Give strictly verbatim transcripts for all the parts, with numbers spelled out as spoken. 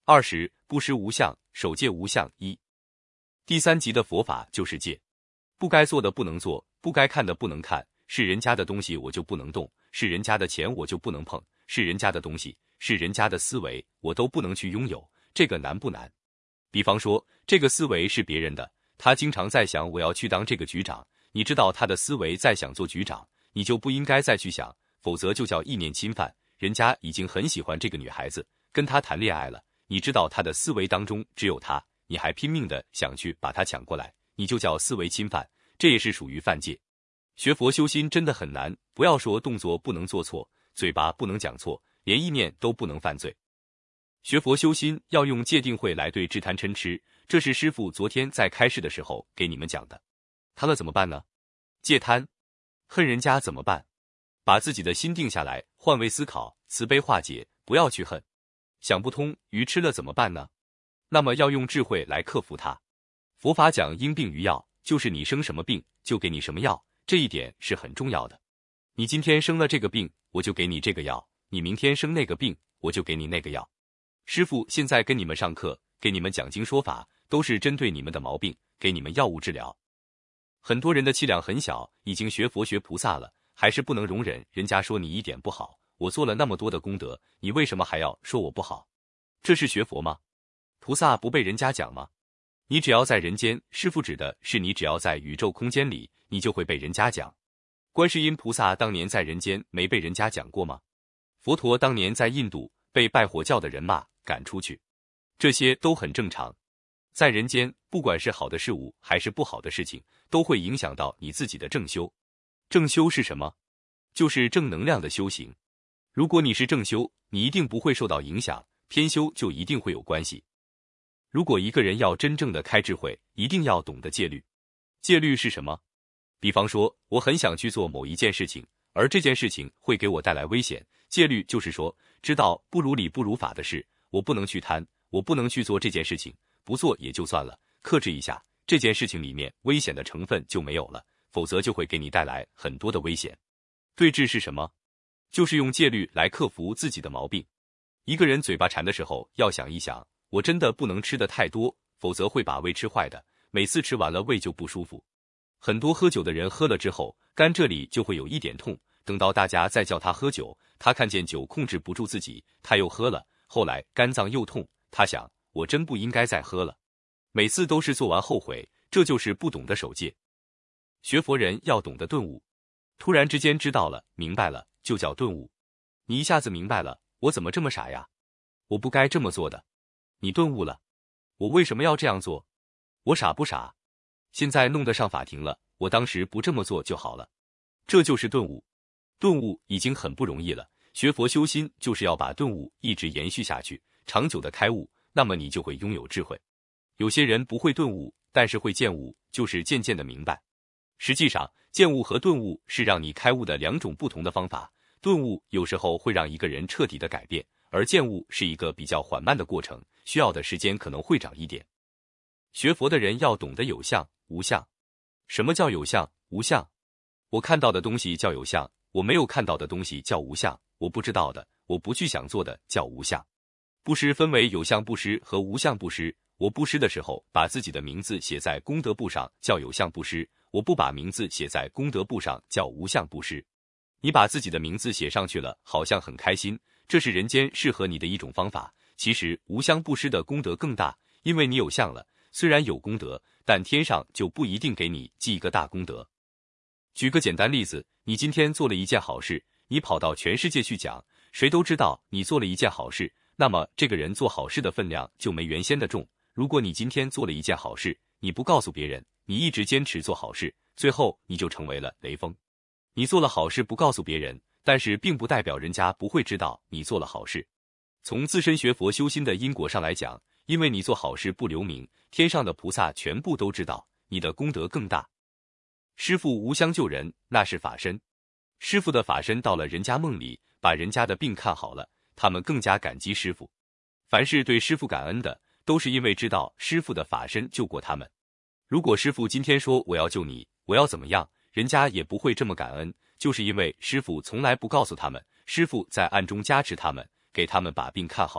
二十，布施无相，守戒无相一。第三级的佛法就是戒，不该做的不能做，不该看的不能看，是人家的东西我就不能动，是人家的钱我就不能碰，是人家的东西，是人家的思维，我都不能去拥有。这个难不难？比方说，这个思维是别人的，他经常在想我要去当这个局长，你知道他的思维在想做局长，你就不应该再去想，否则就叫意念侵犯。人家已经很喜欢这个女孩子，跟她谈恋爱了，你知道他的思维当中只有她，你还拼命的想去把她抢过来，你就叫思维侵犯，这也是属于犯戒。学佛修心真的很难，不要说动作不能做错，嘴巴不能讲错，连意念都不能犯罪。学佛修心要用戒定慧来对治贪嗔痴，这是师父昨天在开示的时候给你们讲的。贪了怎么办呢？戒贪。恨人家怎么办？把自己的心定下来，换位思考，慈悲化解，不要去恨。想不通，鱼吃了怎么办呢？那么要用智慧来克服它。佛法讲因病于药，就是你生什么病就给你什么药，这一点是很重要的。你今天生了这个病，我就给你这个药，你明天生那个病，我就给你那个药。师父现在跟你们上课，给你们讲经说法，都是针对你们的毛病，给你们药物治疗。很多人的气量很小，已经学佛学菩萨了，还是不能容忍人家说你一点不好，我做了那么多的功德，你为什么还要说我不好？这是学佛吗？菩萨不被人家讲吗？你只要在人间，师父指的是你只要在宇宙空间里，你就会被人家讲。观世音菩萨当年在人间没被人家讲过吗？佛陀当年在印度被拜火教的人骂赶出去，这些都很正常。在人间，不管是好的事物还是不好的事情，都会影响到你自己的正修。正修是什么？就是正能量的修行。如果你是正修，你一定不会受到影响，偏修就一定会有关系。如果一个人要真正的开智慧，一定要懂得戒律。戒律是什么？比方说，我很想去做某一件事情，而这件事情会给我带来危险。戒律就是说，知道不如理不如法的事，我不能去贪，我不能去做这件事情，不做也就算了，克制一下，这件事情里面危险的成分就没有了，否则就会给你带来很多的危险。对治是什么？就是用戒律来克服自己的毛病。一个人嘴巴馋的时候，要想一想，我真的不能吃的太多，否则会把胃吃坏的，每次吃完了胃就不舒服。很多喝酒的人喝了之后，肝这里就会有一点痛，等到大家再叫他喝酒，他看见酒控制不住自己，他又喝了，后来肝脏又痛，他想，我真不应该再喝了。每次都是做完后悔，这就是不懂得守戒。学佛人要懂得顿悟，突然之间知道了，明白了，就叫顿悟。你一下子明白了，我怎么这么傻呀？我不该这么做的。你顿悟了，我为什么要这样做？我傻不傻？现在弄得上法庭了，我当时不这么做就好了。这就是顿悟。顿悟已经很不容易了，学佛修心就是要把顿悟一直延续下去，长久的开悟，那么你就会拥有智慧。有些人不会顿悟，但是会见悟，就是渐渐的明白。实际上，见悟和顿悟是让你开悟的两种不同的方法。顿悟有时候会让一个人彻底的改变，而见悟是一个比较缓慢的过程，需要的时间可能会长一点。学佛的人要懂得有相、无相。什么叫有相、无相？我看到的东西叫有相，我没有看到的东西叫无相，我不知道的，我不去想做的叫无相。布施分为有相布施和无相布施。我布施的时候，把自己的名字写在功德簿上，叫有相布施；我不把名字写在功德簿上，叫无相布施。你把自己的名字写上去了，好像很开心，这是人间适合你的一种方法。其实无相布施的功德更大，因为你有相了，虽然有功德，但天上就不一定给你记一个大功德。举个简单例子，你今天做了一件好事，你跑到全世界去讲，谁都知道你做了一件好事，那么这个人做好事的分量就没原先的重。如果你今天做了一件好事，你不告诉别人，你一直坚持做好事，最后你就成为了雷锋。你做了好事不告诉别人，但是并不代表人家不会知道你做了好事。从自身学佛修心的因果上来讲，因为你做好事不留名，天上的菩萨全部都知道，你的功德更大。师父无相救人，那是法身。师父的法身到了人家梦里，把人家的病看好了，他们更加感激师父。凡是对师父感恩的，都是因为知道师父的法身救过他们。如果师父今天说我要救你，我要怎么样，人家也不会这么感恩，就是因为师父从来不告诉他们，师父在暗中加持他们，给他们把病看好了，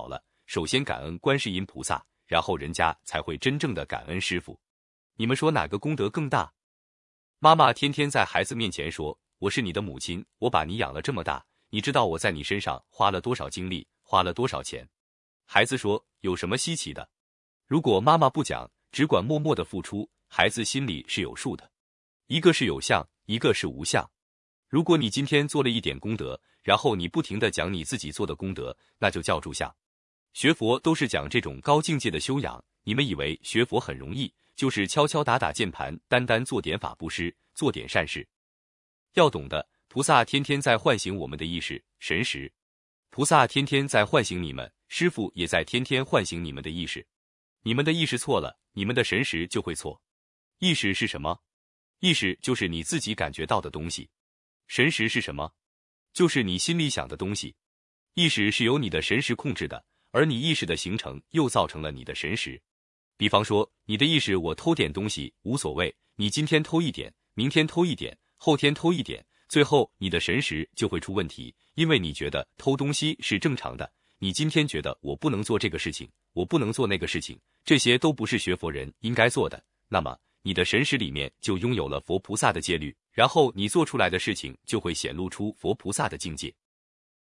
首先感恩观世音菩萨，然后人家才会真正的感恩师傅。你们说哪个功德更大？妈妈天天在孩子面前说，我是你的母亲，我把你养了这么大，你知道我在你身上花了多少精力，花了多少钱？孩子说，有什么稀奇的？如果妈妈不讲，只管默默的付出，孩子心里是有数的。一个是有相，一个是无相。如果你今天做了一点功德，然后你不停地讲你自己做的功德，那就叫住相。学佛都是讲这种高境界的修养，你们以为学佛很容易，就是敲敲打打键盘，单单做点法布施，做点善事。要懂得，菩萨天天在唤醒我们的意识、神识。菩萨天天在唤醒你们，师父也在天天唤醒你们的意识。你们的意识错了，你们的神识就会错。意识是什么？意识就是你自己感觉到的东西。神识是什么？就是你心里想的东西。意识是由你的神识控制的，而你意识的形成又造成了你的神识。比方说，你的意识我偷点东西无所谓，你今天偷一点，明天偷一点，后天偷一点，最后你的神识就会出问题，因为你觉得偷东西是正常的，你今天觉得我不能做这个事情，我不能做那个事情，这些都不是学佛人应该做的，那么你的神识里面就拥有了佛菩萨的戒律，然后你做出来的事情就会显露出佛菩萨的境界。